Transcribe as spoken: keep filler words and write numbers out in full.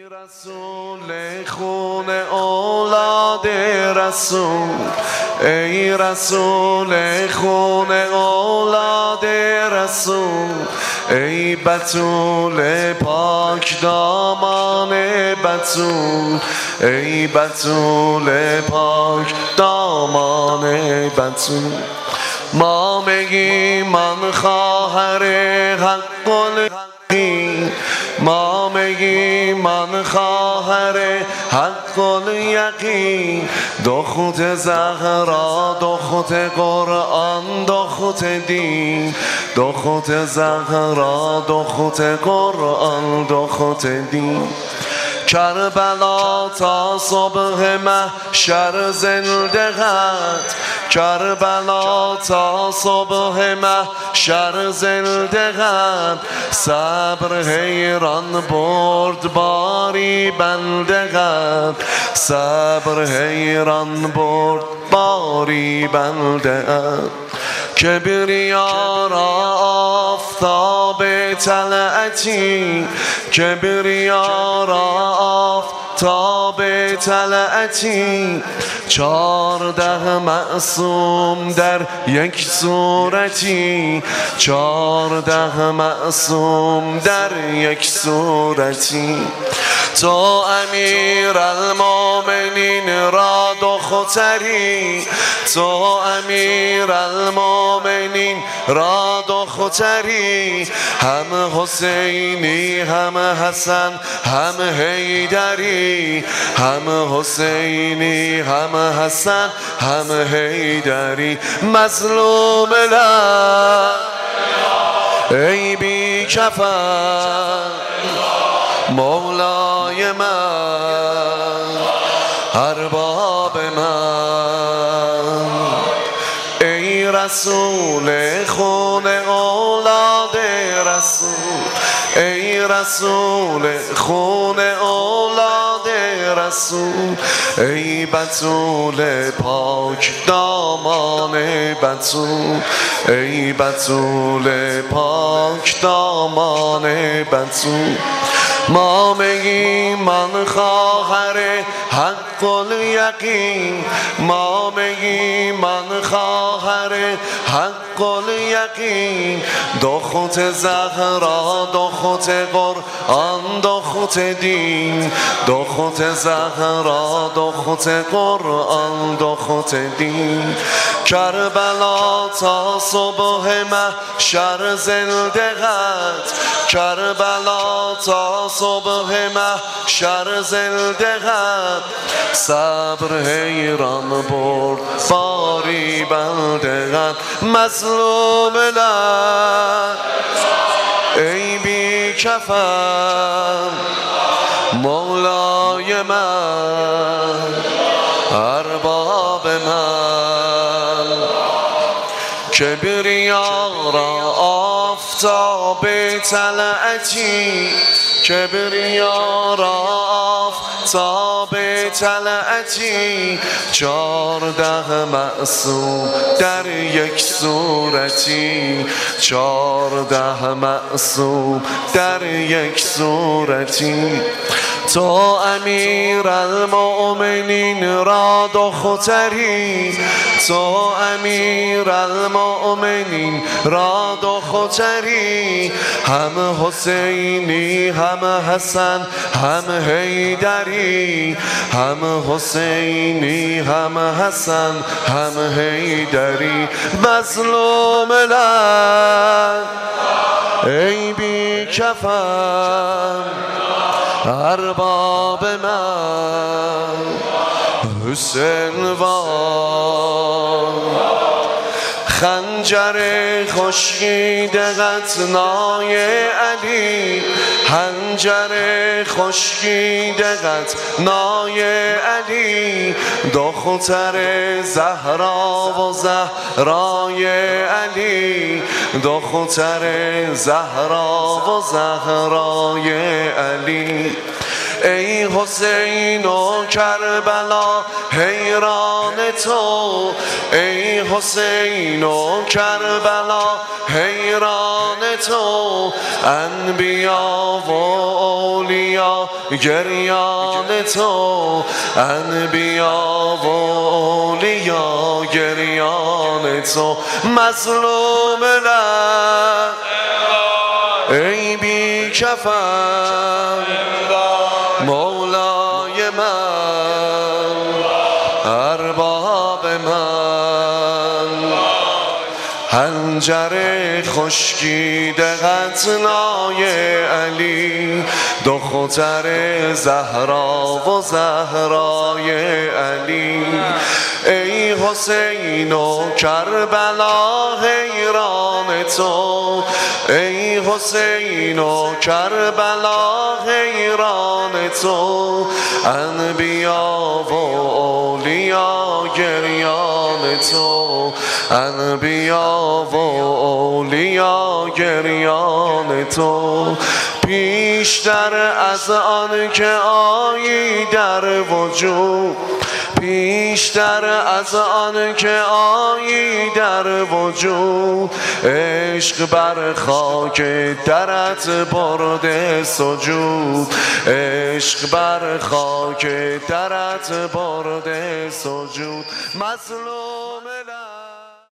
رسول خون اولاد رسول، ای رسول خون اولاد رسول، ای بتول پاک دامان بتول، ای بتول پاک دامان بتول. ما میگیم من خواهر حق الیقین، ما میگیم من خواهر حق الیقین، دخت زهرا دخت قرآن دخت دین، دخت زهرا دخت قرآن دخت دین. کربلا تا صبح محشر زنده غت، کربلا تا صبح محشر زنده غت، صبر حیران برد باری بنده غت، صبر حیران برد باری بنده غت. کبریا را آفتاب طلعتی، کبریا را آفتاب طلعتی، چارده معصوم در یک صورتی، چارده معصوم در یک صورتی. تو امیر المومنین را دختری، تو امیر المومنین را دختری، هم حسینی هم حسن هم حیدری، هم حسینی هم حسن هم حیدری. مظلوم لب ای بی کفن مولای من ارباب من، ای رسول خون اولاد رسول، ای رسول خون اولاد رسول، ای بتول پاک دامان بتول، ای بتول پاک دامان بتول. ما میگیم من خواهر حق الیقین، ما میگیم من خواهر حق الیقین، دخت زهرا دخت قرآن دخت دین، دخت زهرا دخت قرآن دخت دین. کربلا تا صبح محشر زنده غت، کربلا تا صبح محشر زنده غت، صبر حیران برد باری بنده غت. مظلوم لب ای بی کفن مولای من ارباب من، کبریا را آفتاب طلعتی، کبریا را آفتاب طلعتی، چارده معصوم در یک صورتی، چارده معصوم در یک صورتی. تو امیر المؤمنین را دختری، تو امیر المؤمنین را دختری، هم حسینی هم حسن هم حیدری، هم حسینی هم حسن هم حیدری. مظلوم لب ای بی کفن ارباب من حسین وان، خنجر خشکیده قطنای علی، خنجر خشکیده قطنای علی، دختر زهرا و زهرای علی، دختر زهرا و زهرای علی. ای حسین و کربلا حیران تو، ای حسین و کربلا حیران تو، انبیا و اولیا گریان تو، انبیا و اولیا گریان تو، مظلوم نه ای بی کفن مولای من ارباب من، حنجر خشکیده قطنای علی، دختر زهرا و زهرای علی، ای حسین و کربلا حیران تو، ای حسین و کربلا حیران تو، انبیا و اولیا گریان تو، انبیا و اولیا گریان تو، پیشتر از آن که آیی در وجود، پیشتر از آن که آیی در وجود، عشق بر خاک درت برده سجود، عشق بر خاک درت برده سجود، مظلوم